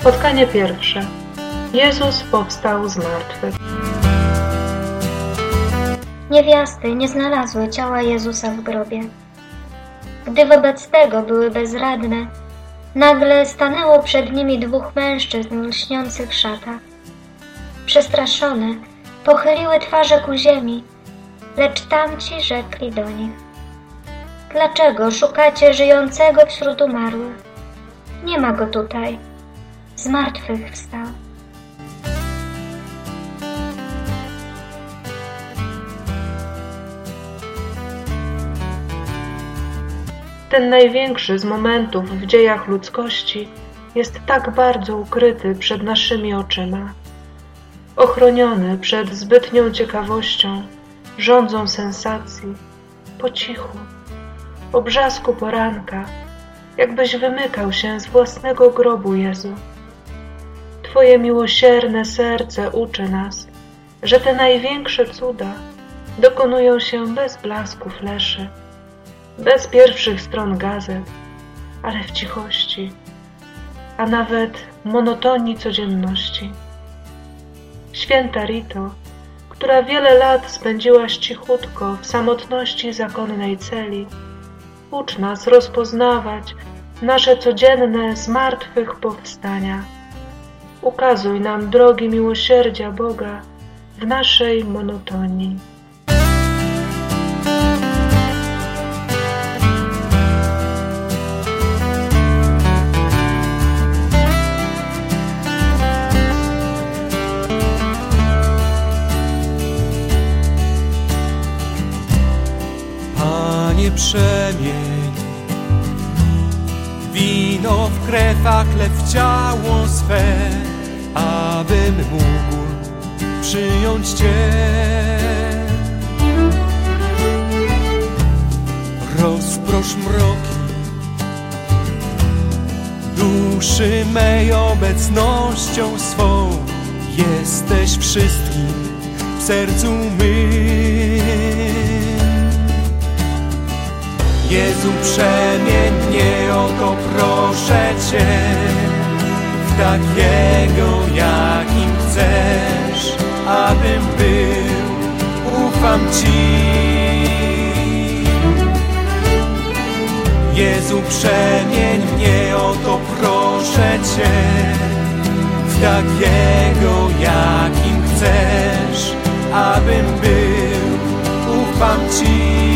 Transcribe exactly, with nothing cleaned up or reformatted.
Spotkanie pierwsze. Jezus powstał z martwych. Niewiasty nie znalazły ciała Jezusa w grobie. Gdy wobec tego były bezradne, nagle stanęło przed nimi dwóch mężczyzn w lśniących szatach. Przestraszone, pochyliły twarze ku ziemi, lecz tamci rzekli do nich: dlaczego szukacie żyjącego wśród umarłych? Nie ma go tutaj, z martwych wstał. Ten największy z momentów w dziejach ludzkości jest tak bardzo ukryty przed naszymi oczyma. Ochroniony przed zbytnią ciekawością, żądzą sensacji, po cichu, po brzasku poranka, jakbyś wymykał się z własnego grobu, Jezu. Twoje miłosierne serce uczy nas, że te największe cuda dokonują się bez blasku fleszy, bez pierwszych stron gazet, ale w cichości, a nawet monotonii codzienności. Święta Rito, która wiele lat spędziłaś cichutko w samotności zakonnej celi, ucz nas rozpoznawać nasze codzienne zmartwychwstania. Ukazuj nam drogi miłosierdzia Boga w naszej monotonii. Panie, przemień wino w krew, a chleb w ciało swe, abym mógł przyjąć Cię. Rozprosz mroki duszy mej obecnością swą. Jesteś wszystkim w sercu mym. Jezu, przemień mnie, o to proszę Cię, w takiego, jakim chcesz, abym był. Ufam Ci. Jezu, przemień mnie, o to proszę Cię, w takiego, jakim chcesz, abym był. Ufam Ci.